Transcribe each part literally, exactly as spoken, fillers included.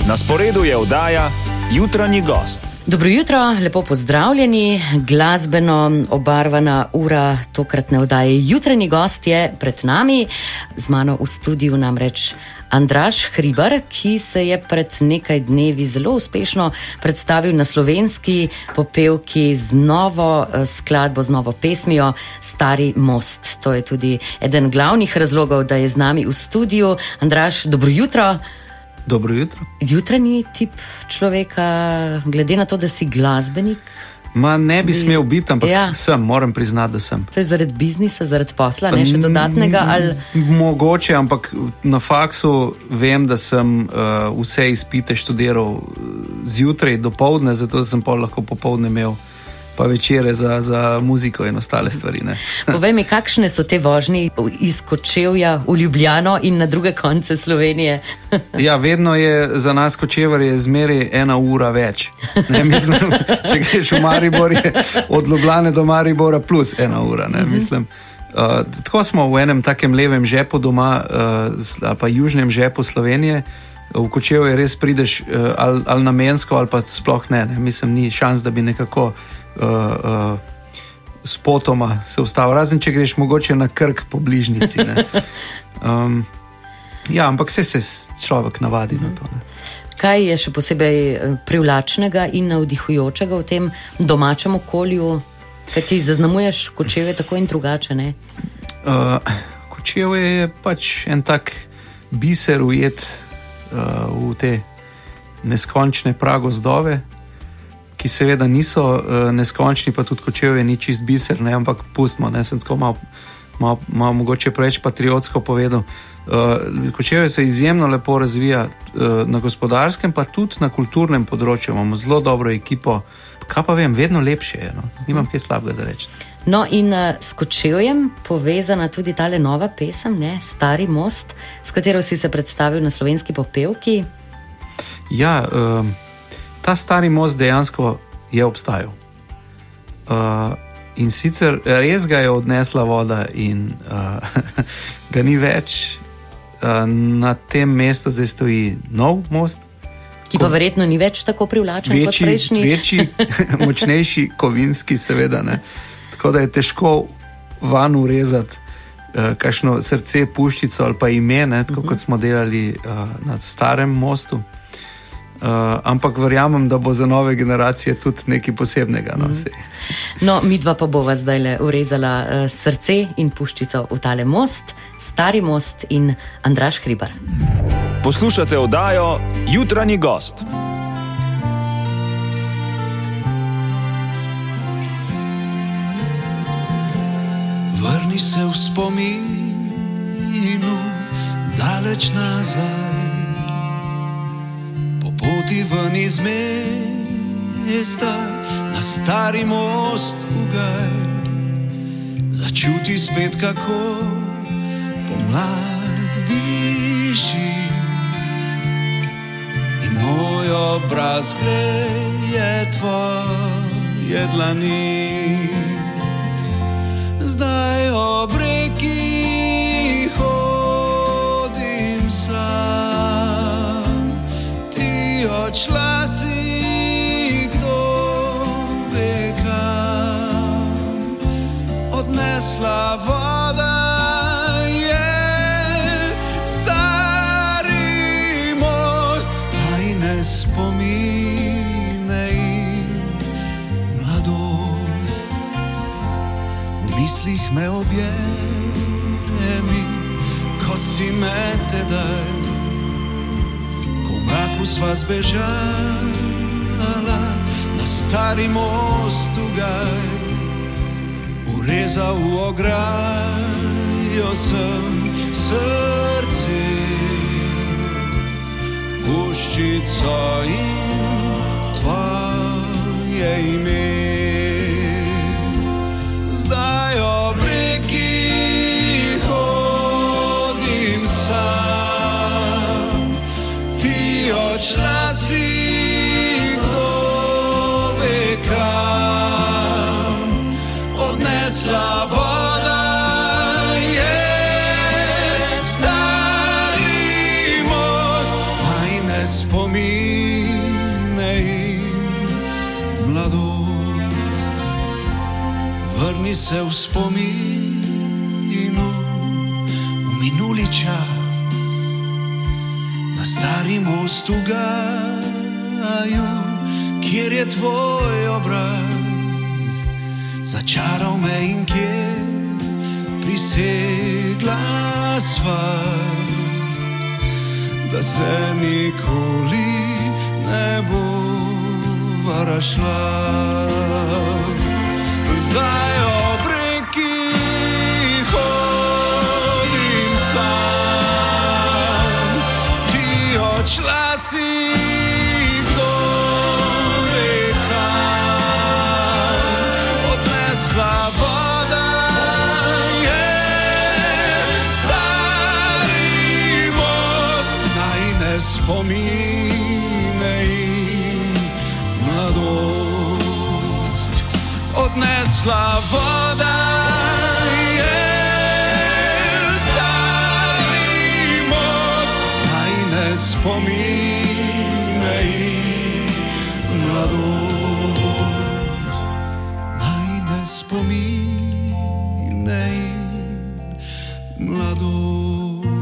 Na sporedu je oddaja Jutranji gost. Dobro jutro, lepo pozdravljeni. Glasbeno obarvana ura tokratne oddaje Jutranji gost je pred nami. Z mano v studiu namreč Andraž Hribar, ki se je pred nekaj dnevi zelo uspešno predstavil na slovenski popevki z novo skladbo, z novo pesmijo Stari most. To je tudi eden glavnih razlogov, da je z nami v studiu. Andraž, dobro jutro. Dobro jutro. Jutranji tip človeka, glede na to, da si glasbenik? Ma ne bi smel biti, ampak ja. sem, moram priznati, da sem. To je zaradi biznisa, zaradi posla, ne še dodatnega? Ali... Mogoče, ampak na faksu vem, da sem uh, vse izpite študiral zjutraj, dopoldne, zato sem pa lahko popoldne imel pa večere za, za muziko in ostale stvari. Ne? Povej mi, kakšne so te vožnje iz Kočevja v Ljubljano in na druge konce Slovenije? Ja, vedno je za nas Kočevarje zmeraj ena ura več. Ne, mislim, če greš v Maribor, je od Ljubljane do Maribora plus ena ura. Ne, mislim. Uh, tako smo v enem takem levem žepu doma, uh, ali pa južnem žepu Slovenije. V Kočevje res prideš uh, ali, ali namensko, ali pa sploh ne, ne. Mislim, ni šans, da bi nekako Uh, uh, spotoma se ustavil, razen če greš mogoče na Krk po bližnici. Ne? Um, ja, ampak vse se človek navadi na to. Ne? Kaj je še posebej privlačnega in navdihujočega v tem domačem okolju, kaj ti zaznamuješ Kočevje tako in drugače, ne? Uh, Kočevje je pač en tak biser ujet uh, v te neskončne pragozdove, ki seveda niso uh, neskončni, pa tudi Kočevje ni čist biser, ne, ampak pustimo, ne, sem tako malo, malo, malo mogoče preveč patriotsko povedal. Uh, Kočevje se izjemno lepo razvija uh, na gospodarskem, pa tudi na kulturnem področju. Imamo zelo dobro ekipo, kaj pa vem, vedno lepše je, no. Nimam kaj slabega za reči. No in uh, s Kočevjem povezana tudi tale nova pesem, ne, Stari most, s katero si se predstavil na slovenski popevki. Ja, uh, ta Stari most dejansko je obstajal. Uh, in sicer res ga je odnesla voda in uh, ga ni več. Uh, na tem mestu zdaj stoji nov most. Ki pa verjetno ni več tako privlačen večji, kot prejšnji. Večji, močnejši, kovinski seveda. Ne. Tako da je težko van urezati uh, kakšno srce, puščico ali pa ime, ne, tako uh-huh. kot smo delali uh, na starem mostu. Uh, ampak verjamem, da bo za nove generacije tudi nekaj posebnega. No, no midva pa bova zdajle urezala uh, srce in puščico v tale most, Stari most in Andraž Hribar. Poslušate oddajo Jutranji gost. Vrni se v spominu daleč nazaj, poti ven iz mesta na Stari most v gaj. Začuti spet, kako pomlad diši in moj obraz greje tvoje dlani. Zdaj ob reki hodim sam, odšla si, kdo ve kam, odnesla voda je stari most, tajne spomine in mladost. V mislih me objemi, kot si me tedaj, kako sva zbežala na Stari most v gaj. Urezal v ograjo sem srce, puščico in tvoje ime. Zdaj ob reki hodim sam, odšla si, kdo ve kam, odnesla voda je stari most, tajne spomine in mladost. Vrni se v spominu v minuli čas, na stari most v gaju, kjer je tvoj obraz začaral me in kjer prisegla sva, da se nikoli ne bova razšla. Zdaj ob reki hodim sam, ti odšla si kdo ve kam, odnesla voda je stari most, najine spomine in mladost. Odnesla voda je stari most, najine spomine in mladost. Najine spomine in mladost.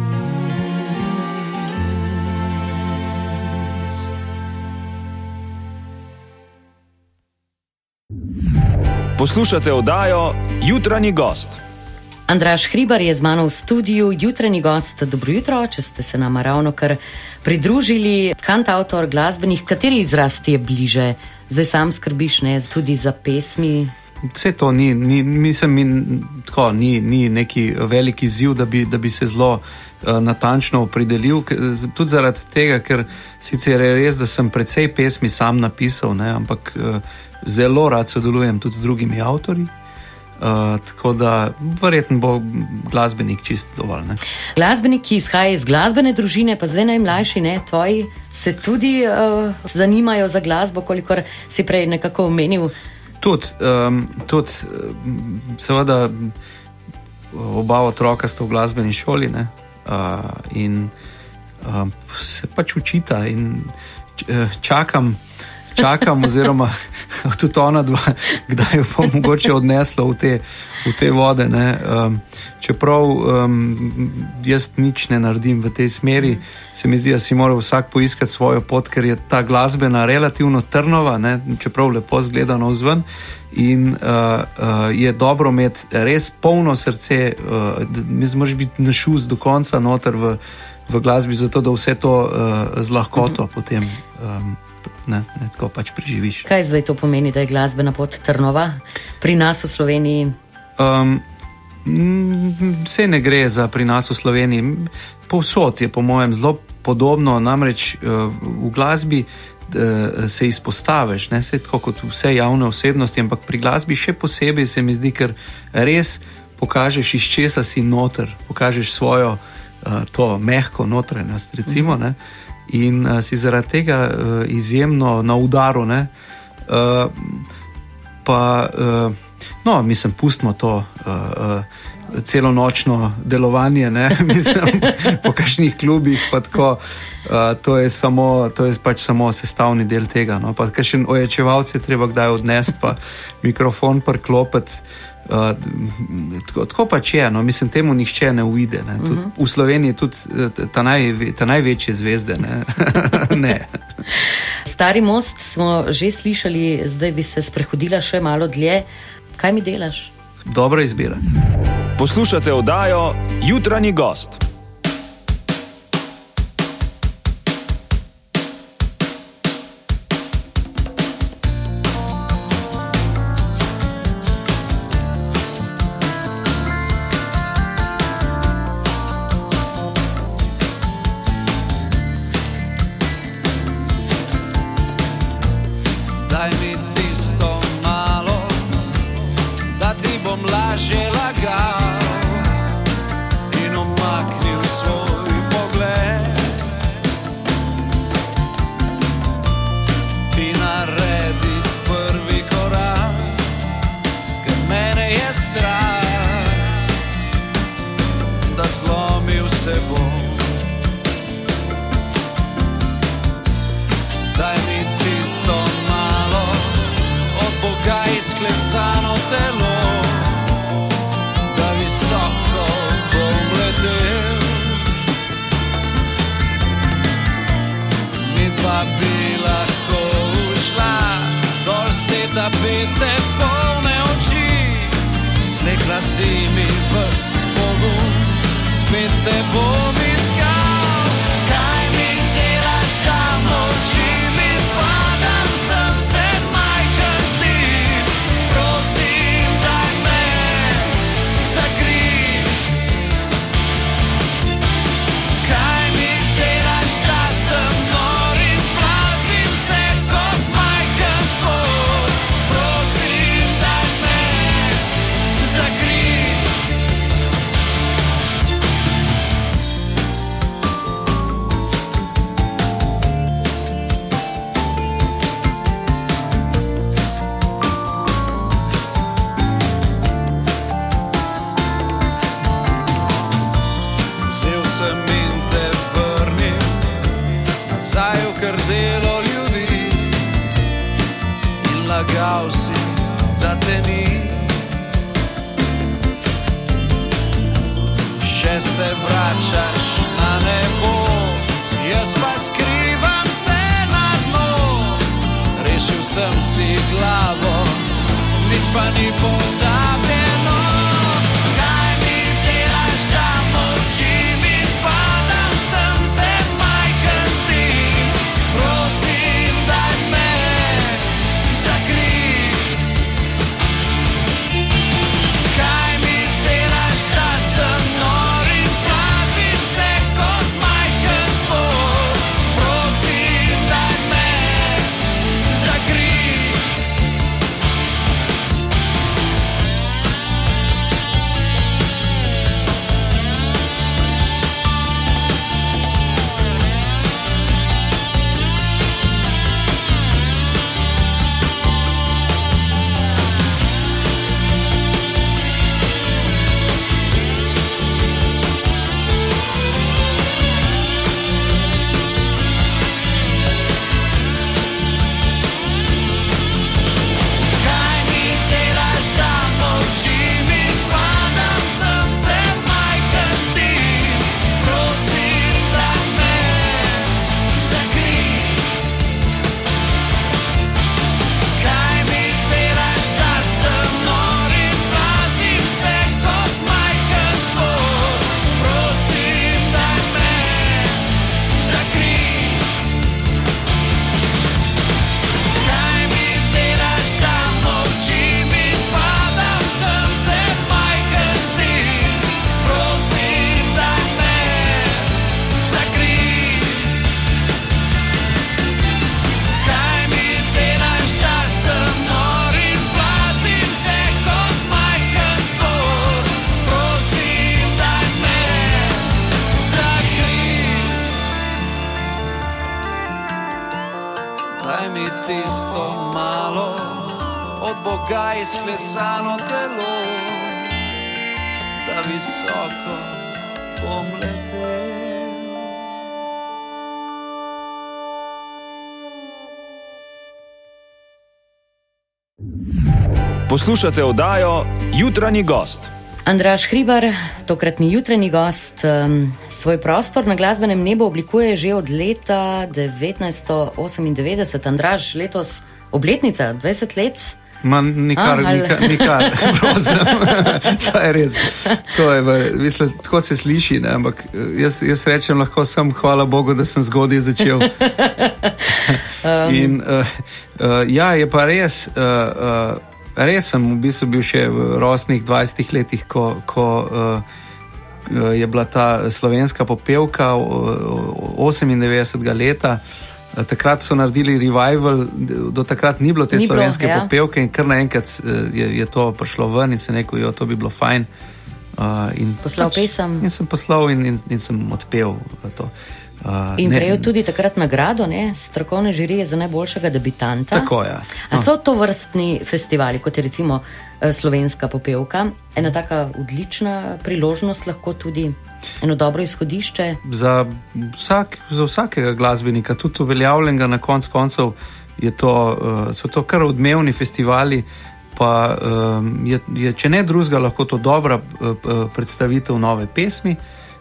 Poslušate oddajo Jutranji gost. Andraž Hribar je z mano v studiu, jutranji gost. Dobro jutro, če ste se nama ravno kar pridružili. Kantavtor, glasbenik, kateri izraz ti je bliže? Zdaj sam skrbiš, ne, tudi za pesmi? Vse to ni, ni mislim, mi, tako, ni, ni neki veliki izziv, da bi, da bi se zelo uh, natančno opredelil. Tudi zaradi tega, ker sicer je res, da sem precej pesmi sam napisal, ne, ampak uh, zelo rad sodelujem tudi z drugimi avtorji. Uh, tako da verjetno bo glasbenik čist dovolj. Ne? Glasbenik, ki izhaja iz glasbene družine, pa zdaj najmlajši, ne, tvoji, se tudi uh, zanimajo za glasbo, kolikor si prej nekako omenil. Tudi, um, tudi seveda oba otroka sta v glasbeni šoli, ne? Uh, in uh, se pač učita in čakam, čakam oziroma tudi ona dva, kdaj jo bo mogoče odneslo v te, v te vode. Ne? Um, čeprav um, jaz nič ne naredim v tej smeri, se mi zdi, da si mora vsak poiskati svojo pot, ker je ta glasbena relativno trnova, ne? Čeprav lepo zgleda navzven. In uh, uh, je dobro imeti res polno srce, uh, mi moraš biti našuz do konca noter v, v glasbi, zato da vse to uh, z lahkoto mm-hmm. potem um, ne, ne tako pač preživiš. Kaj zdaj to pomeni, da je glasbena pot trnova pri nas v Sloveniji? Um, vse ne gre za pri nas v Sloveniji. Povsod je po mojem zelo podobno, namreč uh, v glasbi se izpostaviš, ne, se tako kot vse javne osebnosti, ampak pri glasbi še posebej se mi zdi, ker res pokažeš, iz česa si noter, pokažeš svojo uh, to mehko notranjost, recimo, ne, in uh, si zaradi tega uh, izjemno na udaru, ne, uh, pa uh, no, mislim, pustimo to uh, uh, celonočno delovanje, ne, mislim, po kakšnih klubih, pa tako, uh, to je samo, to je pač samo sestavni del tega, no, pa kakšen ojačevalce treba kdaj odnesti, pa mikrofon priklopiti, uh, tako, tako pač je, no, mislim, temu nihče ne uide, ne, tudi, uh-huh. v Sloveniji tudi ta, naj, ta največje zvezde, ne, ne. Stari most smo že slišali, zdaj bi se sprehodila še malo dlje. Kaj mi delaš? Dobra izbira. Poslušate oddajo Jutranji gost. Daj mi tisto malo, da ti bom lažje lagal in omaknil bi lahko ušla dol z te tapete polne oči. Slekla si mi ves pogum, spet te bom iskal. Kaj mi delaš tam, oči mi padam, sem se majhen zdim. Prosim, daj me zakrit. Kaj mi delaš, da sem nor in plazim se kot majhen stvor. Prosim, daj me zakrit. Vzel sem in te vrnil nazaj v krdelo ljudi in lagal si, da te ni. Še se vračaš na nebo, jaz pa skrivam se na dno. Rešil sem si glavo, nič pa ni pozabljeno. Kaj mi delaš tam, oči mi padam, sem se majhen zdim. Prosim, daj me zakrit. Kaj mi delaš, da sem nor in plazim se kot majhen stvor. Prosim, daj me zakrit. Kaj mi delaš tam, oči mi padam, sem se majhen zdim. Prosim, daj me zakrit. Kaj mi delaš, da sem nor in plazim se kot majhen stvor. Prosim, daj me zakrit. Kaj mi delaš tam, oči mi padam, sem se majhen zdim. Prosim, daj me zakrit. Kaj mi delaš, da sem nor in plazim se kot majhen stvor. Prosim, daj me zakrit. Daj mi tisto malo od Boga izklesano telo, da visoko bom letel. Poslušate oddajo Jutranji gost. Andraž Hribar, tokratni jutranji gost, um, svoj prostor na glasbenem nebu oblikuje že od leta devetnajststo osemindevetdeset. Andraž, letos obletnica, dvajset let. Ma nikar, A, ali- nikar, nikar, prosim. To je res. To je, v- mislim, tako se sliši, ne? Ampak jaz, jaz rečem lahko sem hvala Bogu, da sem zgodaj začel. In uh, uh, ja, je pa res, uh, uh, res sem v bistvu bil še v rosnih dvajsetih letih, ko, ko uh, je bila ta slovenska popevka osemindevetdesetega leta. Takrat so naredili revival, do takrat ni bilo te Ni bilo, slovenske ja. popevke in kar naenkrat je, je to prišlo ven in se rekel, jo, to bi bilo fajn. Uh, in Poslal pesem. In sem poslal in, in, in sem odpel to. Uh, In ne- prejel tudi takrat nagrado, ne, strokovne žirije za najboljšega debitanta. Tako, ja. A so to vrstni festivali, kot je recimo eh, slovenska popevka, ena taka odlična priložnost, lahko tudi eno dobro izhodišče? Za, vsak, za vsakega glasbenika, tudi uveljavljenega na konc koncev, je to, uh, so to kar odmevni festivali, pa um, je, je, če ne drugega, lahko to dobra uh, predstavitev nove pesmi.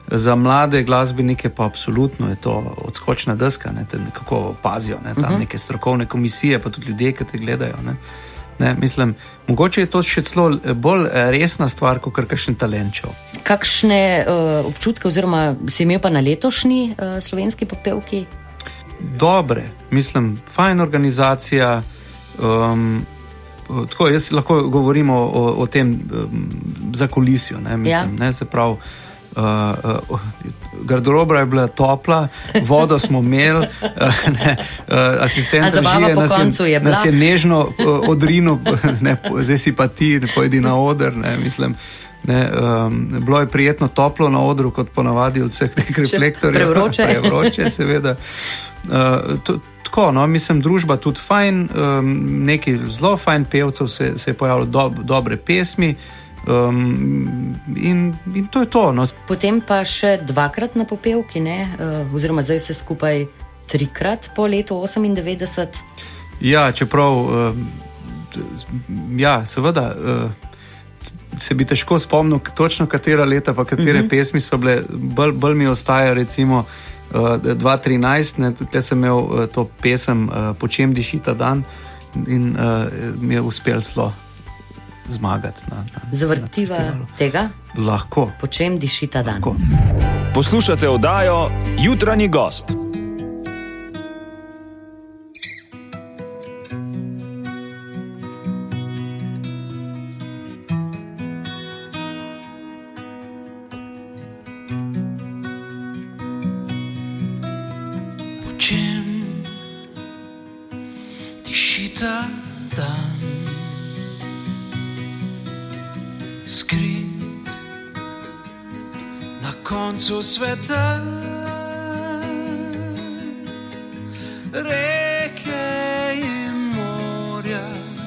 Za mlade glasbenike pa absolutno je to odskočna deska, ne, te nekako pazijo, ne, tam uh -huh. neke strokovne komisije, pa tudi ljudje, ki te gledajo. Ne. Ne, mislim, mogoče je to še celo bolj resna stvar, kot kakšen talent. Kakšne uh, občutke oziroma si imel pa na letošnji uh, slovenski popevki? Dobre, mislim, fajn organizacija. Um, tako, jaz lahko govorim o, o tem um, za kulisijo, ne, mislim, ja. ne, se pravi. Uh, uh, garderoba je bila topla, vodo smo imeli, uh, ne, uh, asistent režije nas, je, nas je nežno uh, odrinil, ne, zdaj si pa ti, ne pojdi na oder, ne, mislim. Ne, um, bilo je prijetno toplo na odru, kot ponavadi od vseh teh reflektorjev. Prevroče. Prevroče, seveda. Uh, to, tako, no, mislim, družba tudi fajn, um, neki zelo fajn pevcev se, se je pojavilo, do, dobre pesmi. Um, in, in to je to. No. Potem pa še dvakrat na popevki, ne? Uh, oziroma zdaj se skupaj trikrat po letu osemindevetdeset. Ja, čeprav, uh, ja, seveda, uh, se bi težko spomnil točno katera leta, pa katere uh -huh. pesmi so bile, bolj, bolj mi ostaja recimo uh, dva tisoč trinajst, tukaj sem imel uh, to pesem uh, Po čem diši ta dan in uh, mi je uspel zelo zmagati. Na, na, Zavrtiva na tega? Lahko. Po čem diši ta dan? Lahko. Poslušate oddajo Jutranji gost. Po čem diši ta dan? Skrit na koncu sveta, reke in morja,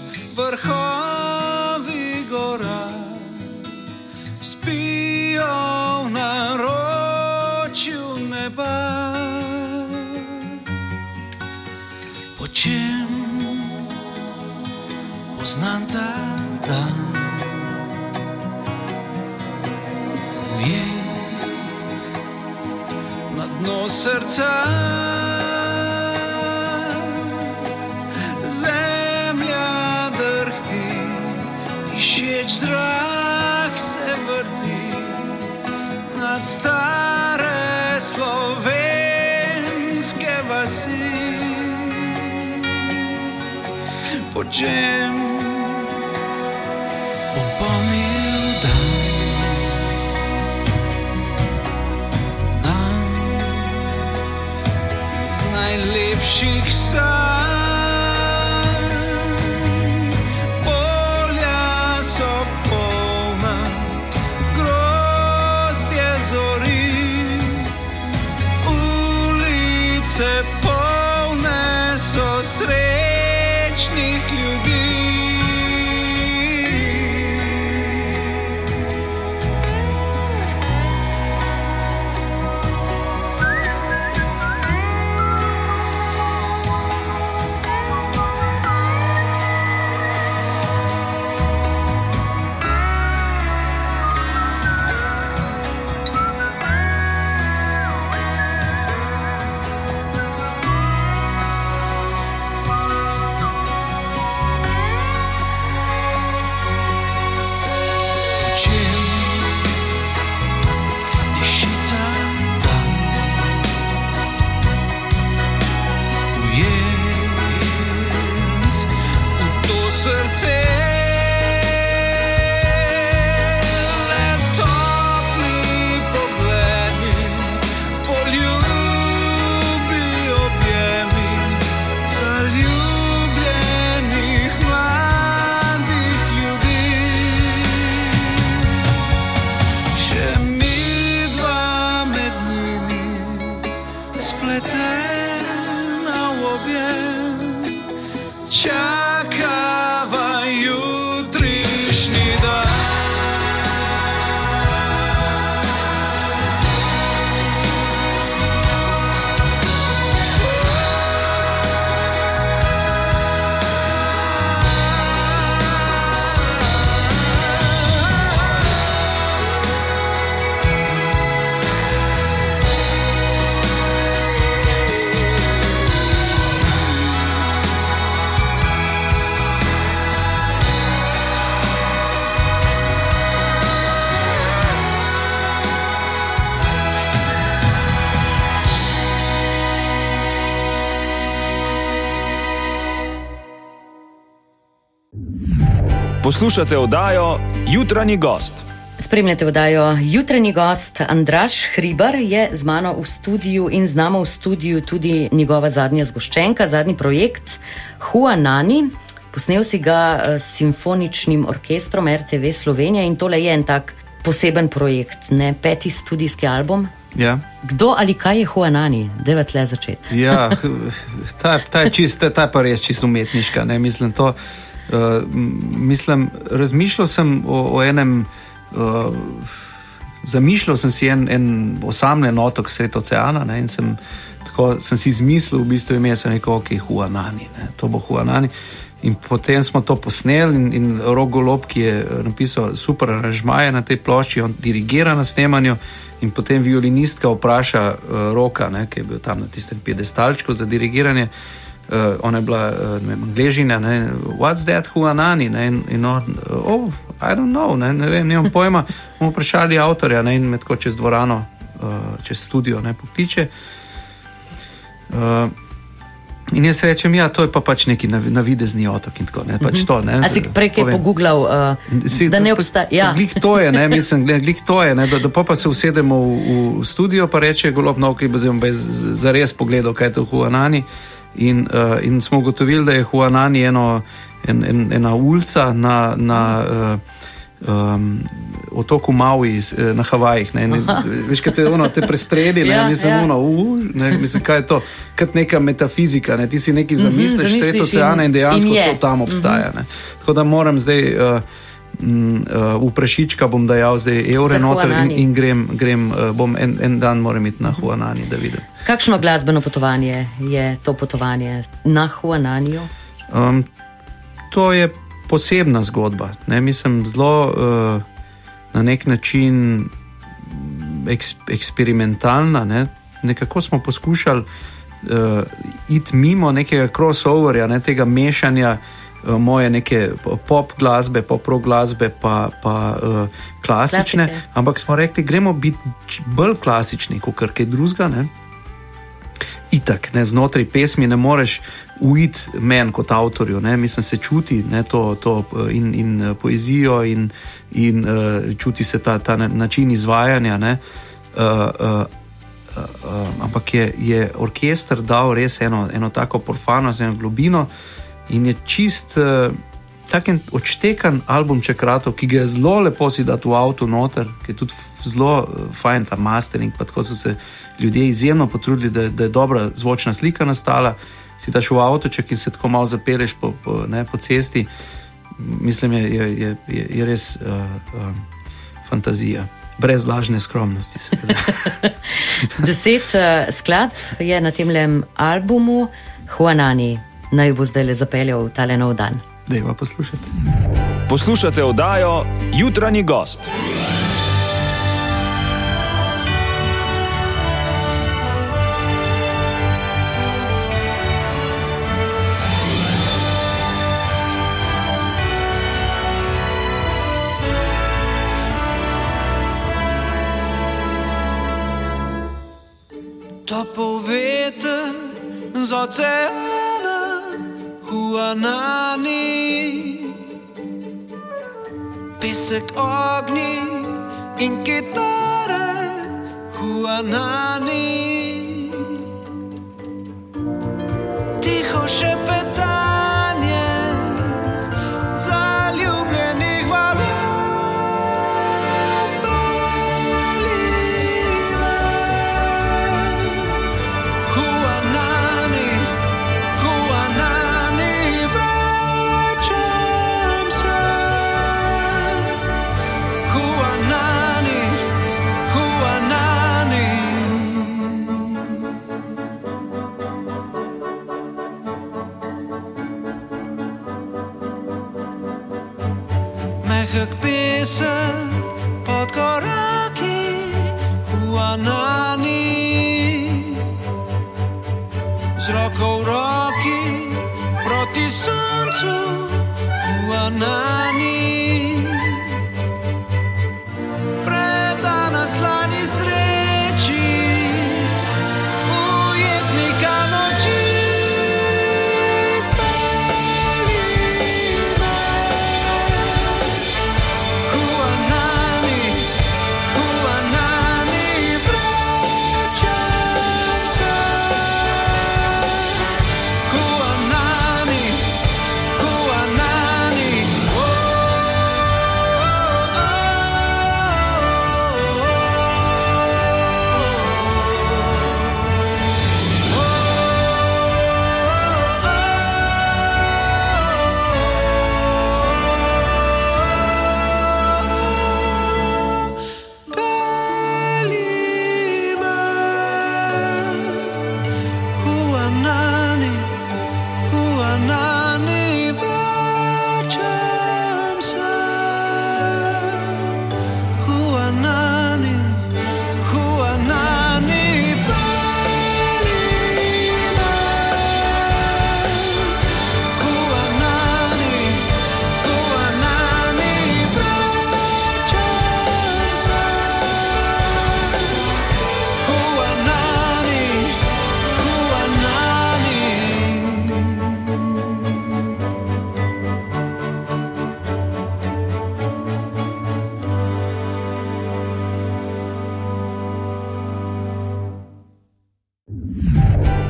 vrhovi gora, spijo v naročju neba. Po čem poznam ta dan? Na dno srca zemlja drhti, dišeč zrak se vrti nad stare slovenske vasi. Po čem bom pomnil dan? Najlepših sanj, polja so polna, grozdje zori, ulice polne so srečnih ljudi. Poslušate oddajo Jutranji gost. Spremljate oddajo Jutranji gost. Andraž Hribar je z mano v studiu in z nami v studiu tudi njegova zadnja zgoščenka, zadnji projekt Huanani. Posnel si ga s simfoničnim orkestrom R T V Slovenija in tole je en tak poseben projekt, ne? Peti studijski album. Ja. Kdo ali kaj je Huanani? Dajva tle začeti. Ja, ta, ta je čist, ta je pa res čisto umetniška, ne, mislim to. Uh, mislim, razmišljal sem o, o enem, uh, zamišljal sem si en, en osamljen otok sred oceana, ne, in sem, tako, sem si izmislil v bistvu ime, sem rekel, ok, Huanani, ne, to bo Huanani. In potem smo to posneli in, in Rok Golob, ki je napisal super aranžmaje na tej plošči, on dirigira na snemanju in potem violinistka vpraša uh, Roka, ne, ki je bil tam na tistem piedestalčku za dirigiranje. Uh, ona je bila uh, ne vem, Angležina, ne, what's that Huanani, ne, in, in on, uh, oh, I don't know, ne, ne vem, nemam pojma, bomo vprašali avtorja, ne, in me tako čez dvorano, uh, čez studio, ne, pokliče. Uh, in jaz rečem, ja, to je pa pač neki navidezni otok in tako, ne, pač to, ne. A si prej kaj pogooglal, uh, si, da ne obstaja, ja. Glik to je, ne, mislim, glik to je, ne, da, da pa, pa se usedemo v, v studio, pa reče Golob, no, ki bo zdaj zares pogledal, kaj je to Huanani. In, uh, in smo ugotovili, da je Huanani eno, en, en, ena ulica na, na uh, um, otoku Maui na Havajih. Ne, ne, veš, kaj te, ono, te prestredi, ne, ja, mislim, ja. ono, uh, ne, mislim, kaj je to, kot neka metafizika, ne, ti si nekaj zamisliš, mm-hmm, sred oceana in, in dejansko in to tam obstaja. Mm-hmm. Ne. Tako da moram zdaj, uh, m, uh, v prašička bom dajal zdaj evre noter in, in grem, grem uh, bom en, en dan moram iti na Huanani, da vidim. Kakšno glasbeno potovanje je to potovanje na Huananiju? Um, to je posebna zgodba. Ne? Mislim, zelo uh, na nek način eks, eksperimentalna. Ne? Nekako smo poskušali uh, iti mimo nekega crossoverja, ne? Tega mešanja uh, moje neke pop glasbe, pop rock glasbe pa, pa uh, klasične. Klasike. Ampak smo rekli, gremo biti bolj klasični, kot kaj drugega, ne? Itak, ne, znotraj pesmi ne moreš uiti meni kot avtorju, ne, mislim, se čuti, ne, to, to in, in poezijo in, in uh, čuti se ta, ta način izvajanja, ne, uh, uh, uh, ampak je, je orkester dal res eno, eno tako profanost, eno globino in je čist uh, tak en odštekan albumček ratov, ki ga je zelo lepo si dati v avto noter, ki je tudi zelo uh, fajn ta mastering, pa tako so se ljudje izjemno potrudili, da, da je dobra zvočna slika nastala, si daš v avtoček in se tako malo zapeleš po, po, ne, po cesti. Mislim, je, je, je, je res uh, uh, fantazija. Brez lažne skromnosti. Deset uh, skladb je na temlem albumu Huanani. Naj bo zdaj le zapeljal v tale nov dan. Dejva poslušati. Poslušate oddajo Jutranji gost. Topel veter z oceana Huanani, pesek ognji in kitare Huanani, tiho šepetanje zaljubljenih valov. Mehek pesem pod koraki Huanani, z roko v roki proti soncu Huanani, predana slani sreči ujetnika noči.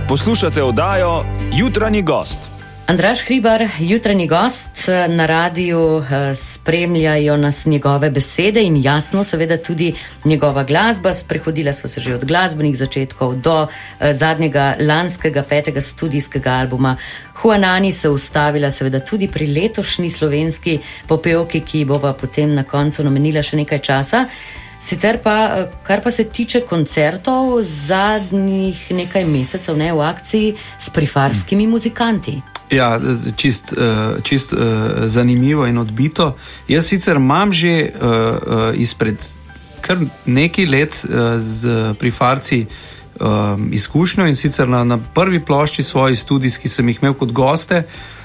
Poslušate oddajo Jutranji gost. Andraž Hribar, jutranji gost na radiju, spremljajo nas njegove besede in jasno seveda tudi njegova glasba. Sprehodila smo se že od glasbenih začetkov do zadnjega lanskega petega studijskega albuma Huanani, se ustavila seveda tudi pri letošnji slovenski popevki, ki bova potem na koncu namenila še nekaj časa. Sicer pa, kar pa se tiče koncertov, zadnjih nekaj mesecev ne, v akciji s prifarskimi muzikanti. Ja, čist, čist zanimivo in odbito. Jaz sicer imam že izpred kar nekaj let z prifarci izkušnjo in sicer na, na prvi plošči svoji studijski sem jih imel kot goste,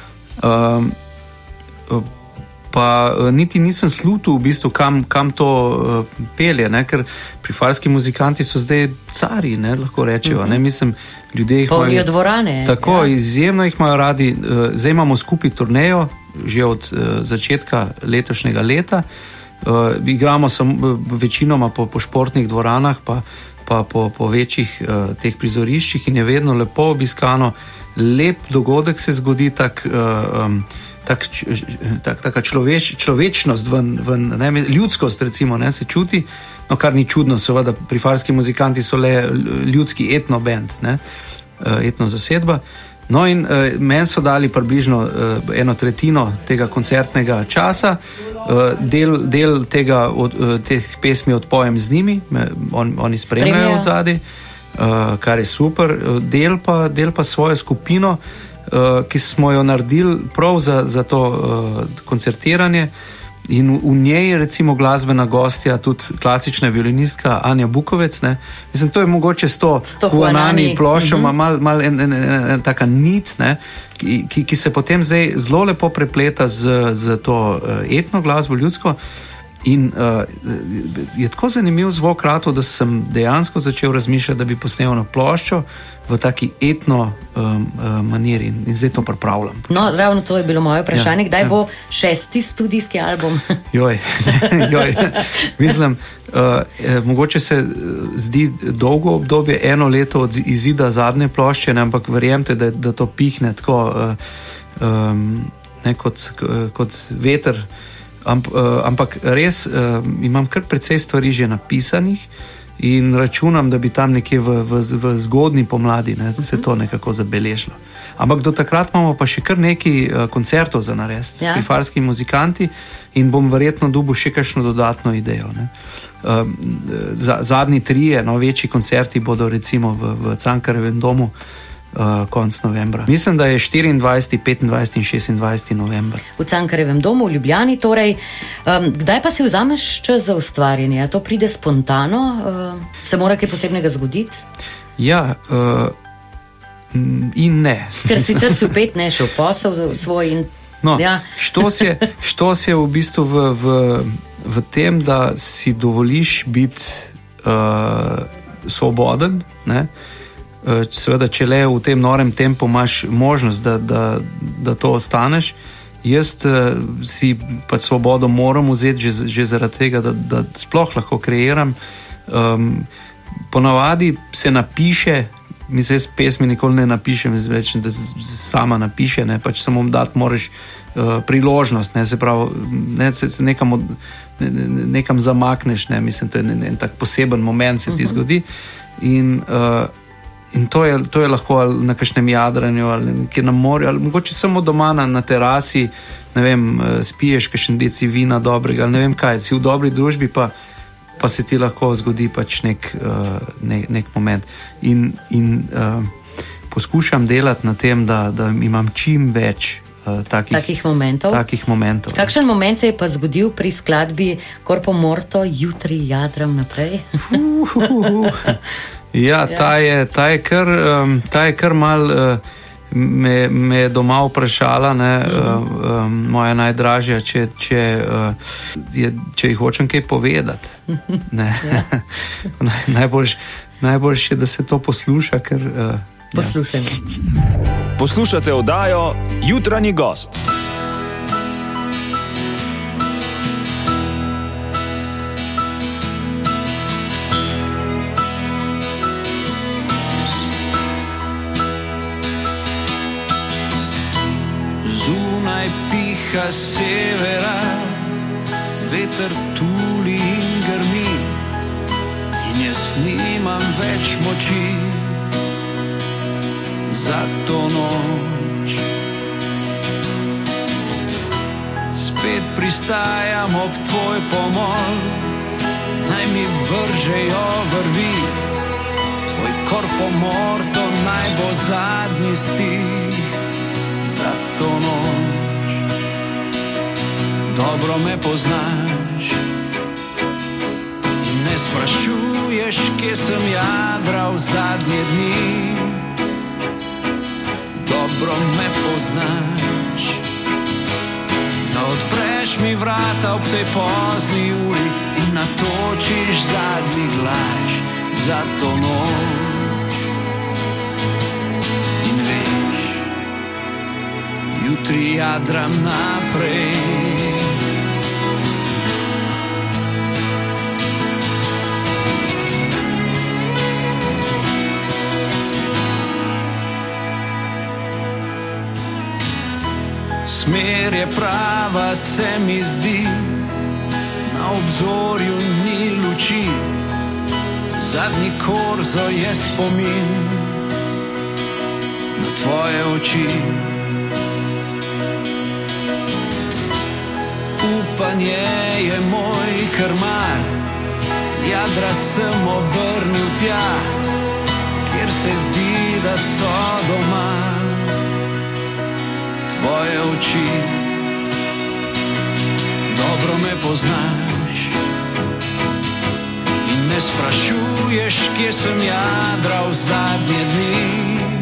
pa niti nisem slutil v bistvu, kam, kam to uh, pelje, ne? Ker prifarski muzikanti so zdaj cari, ne? Lahko rečejo. Ne? Mislim, ljudje jih imajo... Polnijo dvorane. Tako, ja. Izjemno jih imajo radi. Uh, zdaj imamo skupaj turnejo, že od uh, začetka letošnjega leta. Uh, igramo sam, večinoma po, po športnih dvoranah, pa, pa po, po večjih uh, teh prizoriščih in je vedno lepo obiskano. Lep dogodek se zgodi, tak... Uh, um, Tak, tak, taka človeč, človečnost, ven, ven, ne, ljudskost recimo, ne, se čuti, no kar ni čudno, seveda prifarski muzikanti so le ljudski etno band, ne, etno zasedba. No in uh, meni so dali približno uh, eno tretjino tega koncertnega časa, uh, del, del tega, od, uh, teh pesmi odpojem z njimi, me, on, oni spremljajo od zadaj, uh, kar je super, del pa, del pa svojo skupino, Uh, ki smo jo naredili prav za, za to uh, koncertiranje in v, v njej recimo glasbena gostja, tudi klasična violinistka Anja Bukovec, ne. Mislim, to je mogoče s to Huanani ploščo, uh-huh. mal, mal en, en, en, en taka nit, ne, ki, ki, ki se potem zdaj zelo lepo prepleta z, z to uh, etno glasbo, ljudsko. In uh, je tako zanimiv zvok ratov, da sem dejansko začel razmišljati, da bi posnel na ploščo v taki etno um, uh, maniri in zdaj to pripravljam. No, ravno to je bilo moje vprašanje, ja, kdaj ja. bo šesti studijski album? Joj, joj, mislim, uh, mogoče se zdi dolgo obdobje, eno leto od izida zadnje plošče, ne, ampak verjemte, da, da to pihne tako uh, um, ne, kot, kot veter. Amp, uh, ampak res uh, imam kar precej stvari že napisanih in računam, da bi tam nekje v, v, v zgodnji pomladi, ne, se to nekako zabeležilo. Ampak do takrat imamo pa še kar nekaj uh, koncertov za narediti ja. s prifarskimi muzikanti in bom verjetno dobil še kakšno dodatno idejo. Ne. Uh, za, zadnji trije, no, večji koncerti bodo recimo v, v Cankarjevem domu Uh, konc novembra. Mislim, da je štiriindvajseti, petindvajseti in šestindvajseti november. V Cankarjevem domu v Ljubljani torej. Um, kdaj pa si vzameš čas za ustvarjanje? To pride spontano? Uh, se mora kaj posebnega zgoditi? Ja, uh, in ne. Ker sicer si upet ne še v posel svoj in... No, ja. štos je, štos je v bistvu v, v, v tem, da si dovoliš biti uh, svoboden, ne? Seveda, če le v tem norem tempu imaš možnost, da, da, da to ostaneš. Jaz uh, si pač svobodo moram vzeti že, že zaradi tega, da, da sploh lahko kreiram. Um, ponavadi se napiše, mislim, jaz pesmi nikoli ne napišem, več, da sama napiše, ne, pač samo dati moraš uh, priložnost, ne, se pravi, ne, se, se nekam, od, ne, nekam zamakneš, ne, mislim, to je en, en tak poseben moment se ti uh-huh. zgodi in uh, In to je, to je lahko na kakšnem jadranju ali nekje na morju, ali mogoče samo doma na, na terasi, ne vem, spiješ kakšen deci vina dobrega, ali ne vem kaj, si v dobri družbi, pa, pa se ti lahko zgodi pač nek, uh, nek, nek moment. In, in uh, poskušam delati na tem, da, da imam čim več uh, takih, takih momentov. Takih momentov. Kakšen moment se je pa zgodil pri skladbi Corpo Morto, jutri jadram naprej? Ja, ta je, ta je kar, um, ta je kar mal uh, me, me doma vprašala, ne, uh, um, moja najdražja, če, če, uh, je, če jih hočem kaj povedati. Ne. Ja. Najboljš, najboljš je, da se to posluša, ker... Uh, Poslušajmo. Ja. Poslušate oddajo Jutranji gost. naj piha severa, veter tuli in grmi, in jaz nimam več moči za to noč. Spet pristajam ob tvoj pomol, naj mi vržejo vrvi, tvoj korpo morto naj bo zadnji stih za to noč. Dobro me poznaš in ne sprašuješ, kje sem jadral zadnje dni. Dobro me poznaš, da odpreš mi vrata ob tej pozni uri in natočiš zadnji glas za to noč. In veš, jutri jadram naprej. Smer je prava, se mi zdi, na obzorju ni luči, zadnji korzo je spomin na tvoje oči. Upanje je moj krmar, jadra sem obrnil tja, kjer se zdi, da so doma tvoje oči. Dobro me poznaš in ne sprašuješ, kje sem jadral zadnje dni.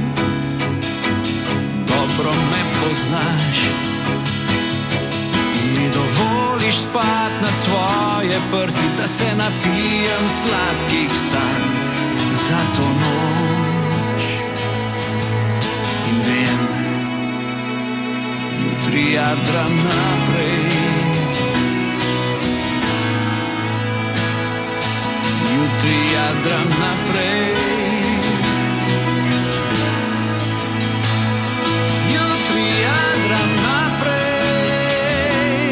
Dobro me poznaš in mi dovoliš spat na svoje prsi, da se napijem sladkih sanj za to noč. In vem, jutri jadram naprej. Jutri jadram naprej. Jutri jadram naprej.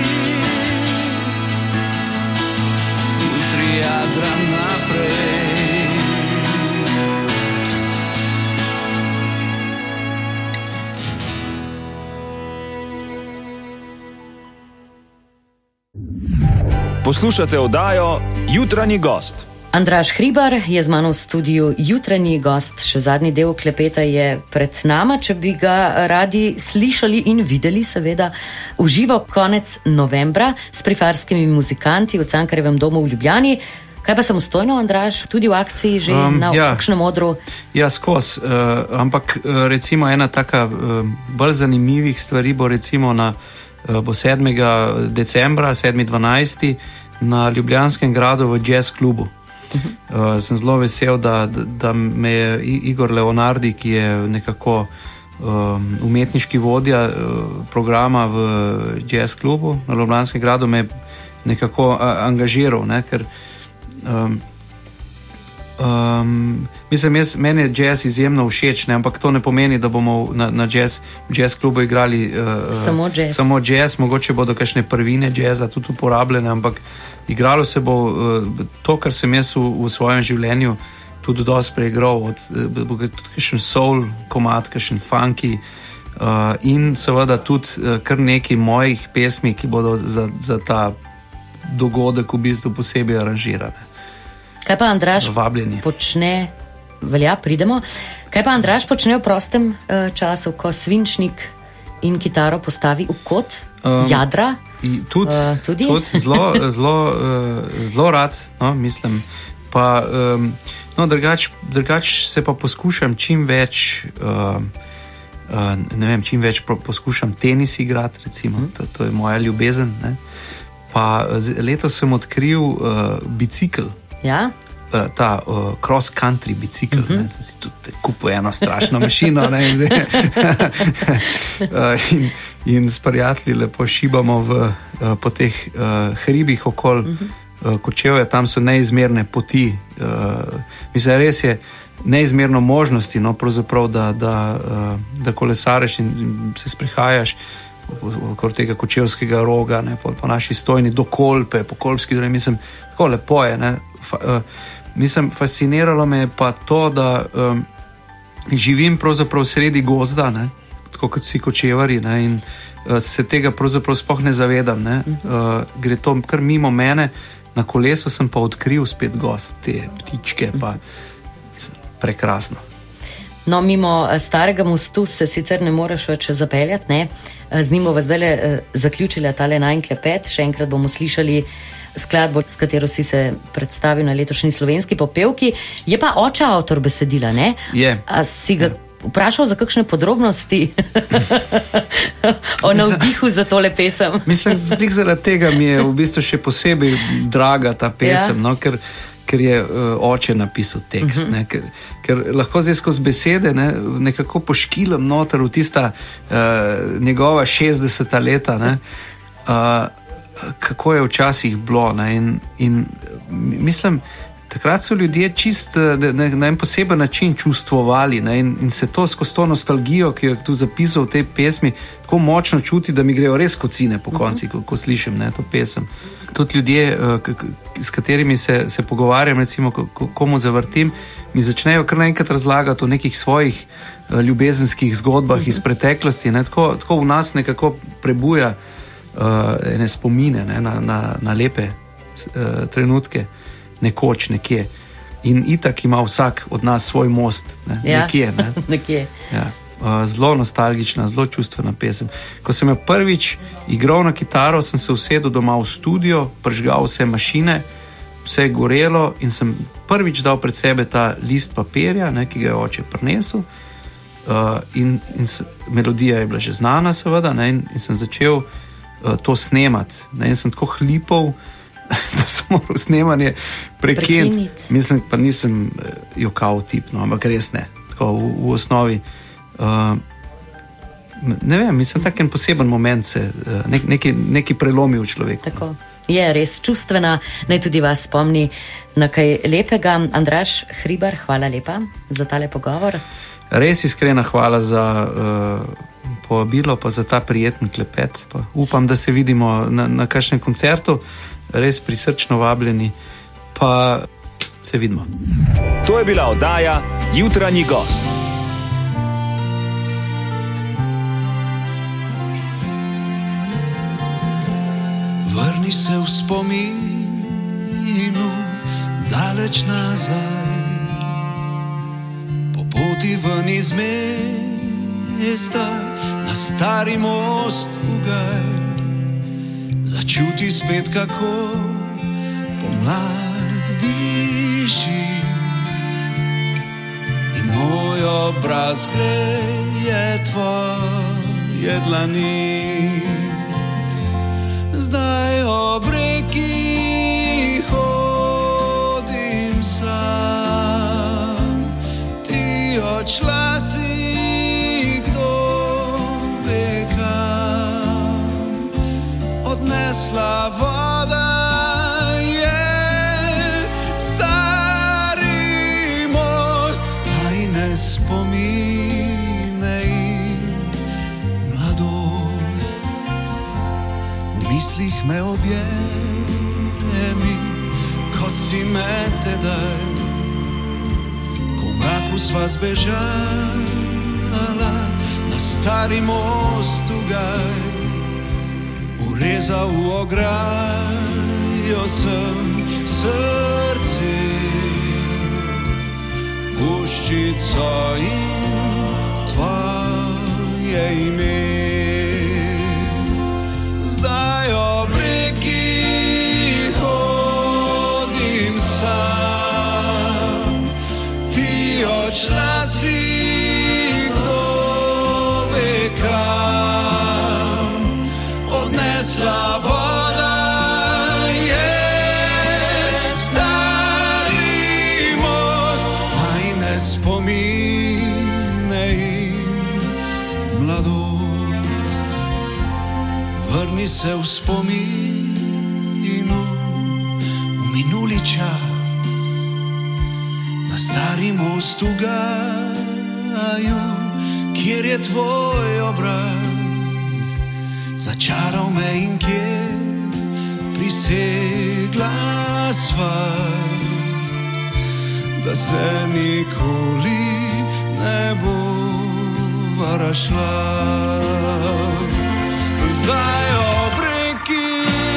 Jutri jadram naprej. Poslušate oddajo Jutranji gost. Andraž Hribar je z mano v studiu, jutranji gost, še zadnji del klepeta je pred nama. Če bi ga radi slišali in videli, seveda, uživo konec novembra s Prifarskimi muzikanti v Cankarjevem domu v Ljubljani. Kaj pa samostojno, Andraž, tudi v akciji že um, na ja, kakšnem odru? Ja, skos, uh, ampak uh, recimo ena taka uh, bolj zanimivih stvari bo recimo na uh, bo sedmega decembra, sedmi dvanajsti na Ljubljanskem gradu v jazz klubu. Uh, sem zelo vesel, da, da, da me je Igor Leonardi, ki je nekako um, umetniški vodja uh, programa v jazz klubu na Ljubljanskem gradu, me nekako uh, angažiral, ne, ker um, um, mislim, jaz, meni je jazz izjemno všeč, ne, ampak to ne pomeni, da bomo na, na jazz, jazz klubu igrali uh, samo jazz. Samo jazz, mogoče bodo kakšne prvine jazza tudi uporabljene, ampak igralo se bo uh, to, kar sem jaz v, v svojem življenju tudi dosti preigral, od uh, kakšen soul komad, kakšen funky uh, in seveda tudi uh, kar nekaj mojih pesmi, ki bodo za, za ta dogodek v bistvu posebej aranžirane. Kaj pa Andraž Vabljeni. počne, velja, pridemo, kaj pa Andraž počne v prostem uh, času, ko svinčnik in kitaro postavi v kot, um, jadra? Tudi, uh, tudi? tudi zelo, zelo, uh, zelo rad, no, mislim. Pa, um, no, drugač, drugač se pa poskušam čim več, uh, uh, ne vem, čim več pro, poskušam tenis igrati, recimo, mm. to, to je moja ljubezen. Ne. Pa letos sem odkril uh, bicikl. Ja? Uh, ta uh, cross-country bicikl, uh-huh. Sem si tudi kupil eno strašno mašino, ne, uh, in, in s prijatelji lepo šibamo v, uh, po teh uh, hribih okoli uh-huh. uh, Kočevja, tam so neizmerne poti. Uh, mislim, res je neizmerno možnosti, no, pravzaprav, da, da, uh, da kolesariš in, in se sprehajaš okoli tega Kočevskega roga, ne, po, po naši stojni do Kolpe, po Kolpski dolini, mislim, tako lepo je, ne. Fa, uh, mislim, fasciniralo me je pa to, da um, živim pravzaprav sredi gozda, ne, tako kot vsi kočevari, ne, in uh, se tega pravzaprav sploh ne zavedam, ne. Uh, gre to kar mimo mene, na kolesu sem pa odkril spet gozd, te ptičke, pa mislim, prekrasno. No, mimo starega mostu se sicer ne moreš več zapeljati, ne? Z njim bomo zdaj zaključili tale najin klepet. Še enkrat bomo slišali skladbo, s katero si se predstavil na letošnji Slovenski popevki. Je pa oče avtor besedila, ne? Je. A si ga vprašal za kakšne podrobnosti o navdihu za tole pesem? Mislim, zaradi tega mi je v bistvu še posebej draga ta pesem, ja. no, ker ker je uh, oče napisal tekst, uh-huh. ne, ker, ker lahko zdaj skozi besede ne, nekako poškilam noter v tista uh, njegova šestdeseta leta, ne, uh, kako je včasih bilo, ne, in, in mislim, takrat so ljudje čist na, na en poseben način čustvovali, ne, in, in se to skozi to nostalgijo, ki jo je tu zapisal v tej pesmi, tako močno čuti, da mi grejo res kocine po konci, uh-huh. ko, ko slišim ne, to pesem. Tudi ljudje, s katerimi se, se pogovarjam, recimo, komu zavrtim, mi začnejo kar naenkrat razlagati o nekih svojih ljubezenskih zgodbah uh-huh. iz preteklosti. Ne? Tako, tako v nas nekako prebuja uh, ene spomine ne? Na, na, na lepe uh, trenutke, nekoč, nekje. In itak ima vsak od nas svoj most, ne? Ja. nekje. Ne? nekje. Ja. Zelo nostalgična, zelo čustvena pesem. Ko sem jo prvič igral na kitaro, sem se usedel doma v studio, pržgal vse mašine, vse je gorelo in sem prvič dal pred sebe ta list papirja, ne, ki ga je oče prinesel. Uh, in, in s, melodija je bila že znana, seveda, ne, in, in sem začel uh, to snemati. Ne, in sem tako hlipal, da sem moral snemanje prekiniti. Mislim, pa nisem uh, jokal tip, no, ampak res ne. Tako v, v osnovi. Uh, ne vem, mislim, tak en poseben moment se uh, nek, neki, neki prelomi v človeku. Tako. Je res čustvena, naj tudi vas spomni na kaj lepega. Andraž Hribar, hvala lepa za tale pogovor. Res iskrena hvala za uh, povabilo, pa za ta prijeten klepet. Pa upam, da se vidimo na, na kakšnem koncertu, res prisrčno vabljeni, pa se vidimo. To je bila oddaja Jutranji gost. Vrni se v spominu daleč nazaj, po poti ven iz mesta na stari most v gaj. Začuti spet, kako pomlad diši in moj obraz greje tvoje dlani. Zdaj ob reki hodim sam, ti odšla si, kdo ve kam. Odnesla voda je stari most, tajne spomine in mladost. V mislih me objemi, kot si me tedaj, ko v mraku sva zbežala na stari most v gaj. Urezal v ograjo sem srce, puščico in tvoje ime. Zdaj ob reki hodim sam, ti odšla si, kdo ve kam. Odnesla voda je stari most, tajne spomine in mladost. Vrni se v spominu v minuli čas, na stari most v gaju, kjer je tvoj obraz glasva, da se nikoli ne bo varašla. Zdaj ob reki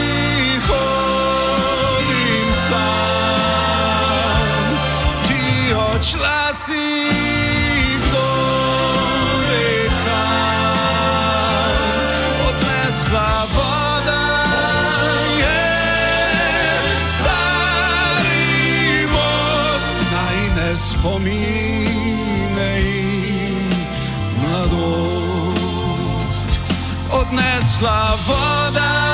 hodim sam, ti odšla si kdo ve kam, odnesla voda je stari most, najne spomine in mladost. Odnesla voda